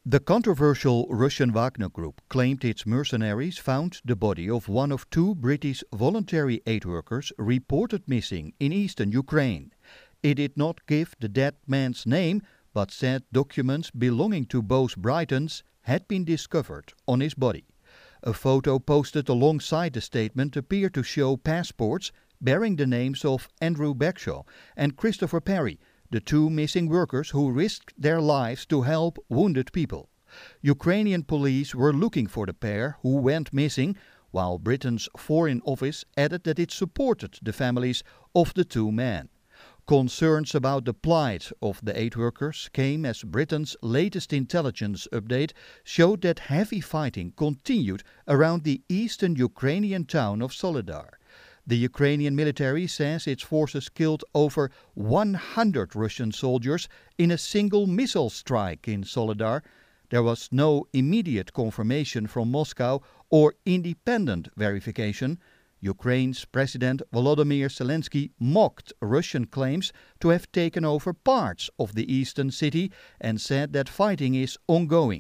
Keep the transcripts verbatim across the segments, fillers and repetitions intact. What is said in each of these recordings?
The controversial Russian Wagner Group claimed its mercenaries found the body of one of two British voluntary aid workers reported missing in eastern Ukraine. It did not give the dead man's name, but said documents belonging to both Britons had been discovered on his body. A photo posted alongside the statement appeared to show passports bearing the names of Andrew Bagshaw and Christopher Perry, the two missing workers who risked their lives to help wounded people. Ukrainian police were looking for the pair who went missing, while Britain's Foreign Office added that it supported the families of the two men. Concerns about the plight of the aid workers came as Britain's latest intelligence update showed that heavy fighting continued around the eastern Ukrainian town of Soledar. The Ukrainian military says its forces killed over one hundred Russian soldiers in a single missile strike in Soledar. There was no immediate confirmation from Moscow or independent verification. Ukraine's President Volodymyr Zelensky mocked Russian claims to have taken over parts of the eastern city and said that fighting is ongoing.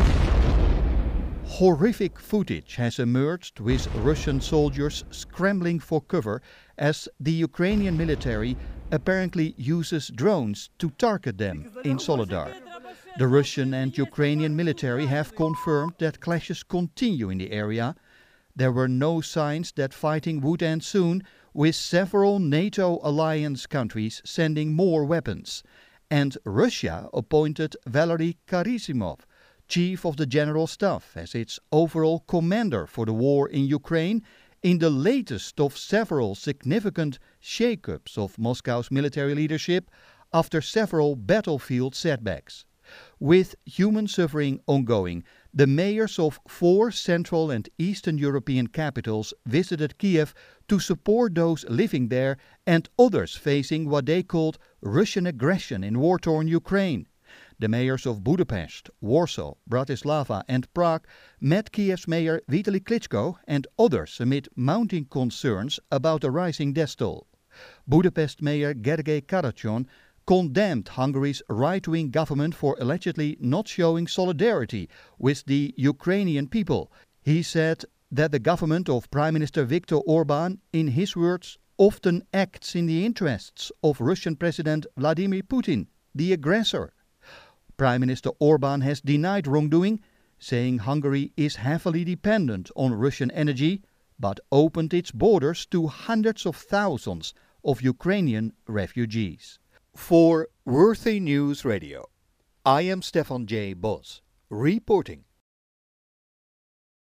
Horrific footage has emerged with Russian soldiers scrambling for cover as the Ukrainian military apparently uses drones to target them in Soledar. The Russian and Ukrainian military have confirmed that clashes continue in the area. There were no signs that fighting would end soon, with several NATO alliance countries sending more weapons. And Russia appointed Valery Gerasimov, Chief of the General Staff, as its overall commander for the war in Ukraine, in the latest of several significant shake-ups of Moscow's military leadership after several battlefield setbacks. With human suffering ongoing, the mayors of four Central and Eastern European capitals visited Kiev to support those living there and others facing what they called Russian aggression in war-torn Ukraine. The mayors of Budapest, Warsaw, Bratislava and Prague met Kiev's mayor Vitaly Klitschko and others amid mounting concerns about the rising death toll. Budapest mayor Gergely Karácsony condemned Hungary's right-wing government for allegedly not showing solidarity with the Ukrainian people. He said that the government of Prime Minister Viktor Orban, in his words, often acts in the interests of Russian President Vladimir Putin, the aggressor. Prime Minister Orban has denied wrongdoing, saying Hungary is heavily dependent on Russian energy, but opened its borders to hundreds of thousands of Ukrainian refugees. For Worthy News Radio, I am Stefan J. Bos, reporting.